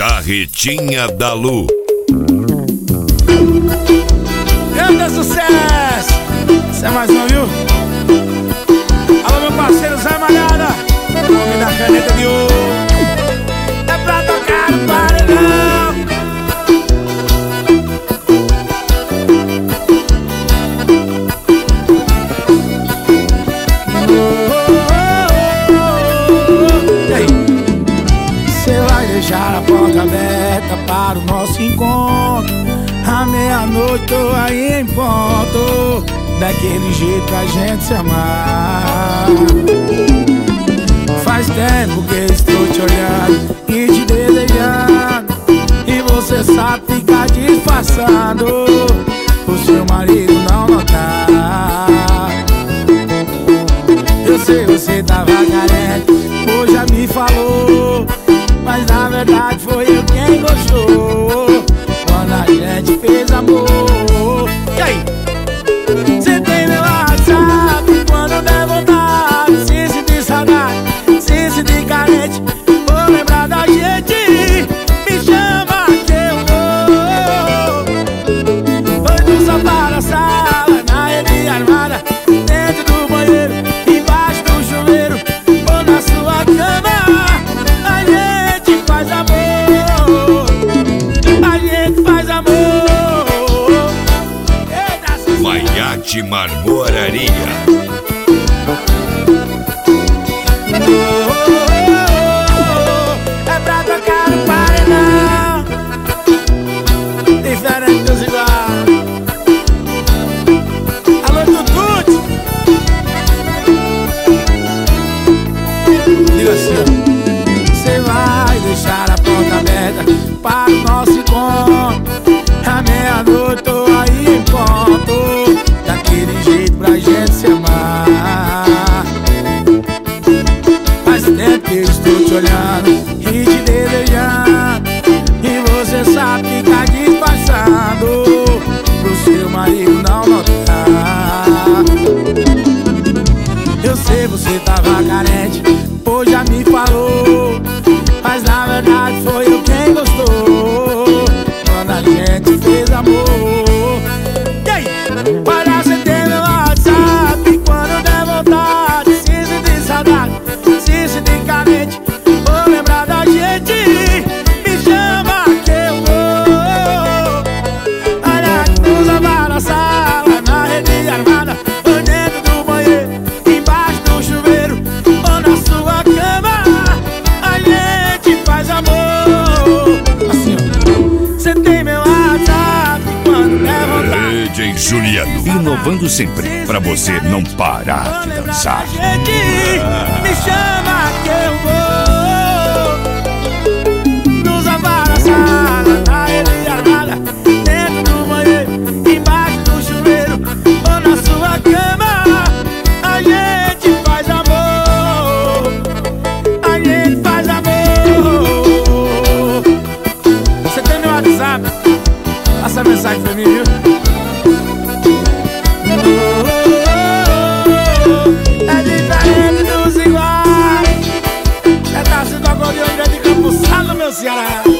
Carretinha da Lu. Grande sucesso! Isso é mais um, viu? Alô, meu parceiro Zé Malhada, homem da caneta de ouro. É pra tocar no paredão. E aí? Cê vai deixar a porta aberta para o nosso encontro? À meia-noite tô aí em ponto, daquele jeito pra gente se amar. Faz tempo que estou te olhando e te desejando, e você sabe ficar disfarçando o seu marido não notar. Eu sei, você tava carente, hoje já me falou, mas na verdade foi eu quem gostou quando a gente fez amor. E aí? Cê tem meu WhatsApp, quando der vontade, se sentir saudade, se sentir carente, vou lembrar da gente, me chama que eu vou. Foi do sofá da sala, na rede armada, dentro do banheiro, embaixo do chuveiro, ou na sua cama, a gente faz amor, a gente faz amor. Maiate Marmoraria. É pra tocar no paredão, diferente dos iguais. Alô, Tutute. Diga assim, ó. Cê vai deixar a porta aberta para o nosso encontro. À meia-noite tô aí em ponto, daquele jeito pra gente se amar. Faz tempo que eu estou te olhando e te desejando, e você sabe ficar disfarçando pro seu marido não notar. Eu sei, você tava carente, hoje já me falou, mas na verdade foi eu quem gostou quando a gente fez amor. E aí? Para você ter meu WhatsApp, quando der vontade, se sentir saudade, se sentir carente, vou lembrar da gente, me chama que eu vou. Olha que nos lavar na sala, na rede armada, ou dentro do banheiro, embaixo do chuveiro, ou na sua cama, a gente faz amor. Assim, ó. Cê tem meu WhatsApp, quando der vontade. DJ Juliano, inovando sempre, pra você não parar de dançar. Gente, me chama que eu vou. Nos lavar na sala, na rede armada, dentro do banheiro, embaixo do chuveiro, ou na sua cama, a gente faz amor, a gente faz amor. Você tem meu WhatsApp? Passa a mensagem pra mim, viu? É diferente dos iguais. É Tarcísio do Acordeão, Grande Campo Salo, meu Ceará.